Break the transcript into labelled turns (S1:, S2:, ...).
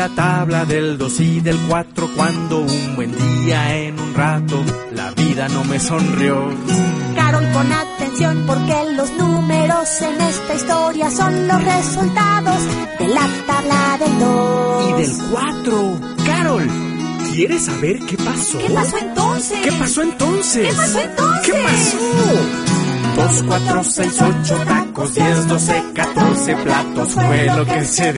S1: la tabla del 2 y del 4 cuando un buen día en un rato la vida no me sonrió.
S2: Carol, pon atención porque los números en esta historia son los resultados de la tabla del 2
S1: y del 4. Carol, ¿quieres saber qué pasó?
S2: ¿Qué pasó entonces?
S1: ¿Qué pasó entonces?
S2: ¿Qué pasó entonces?
S1: ¿Qué pasó? 2, 4, 6, 8 tacos, 10, 12, 14 platos fue lo que se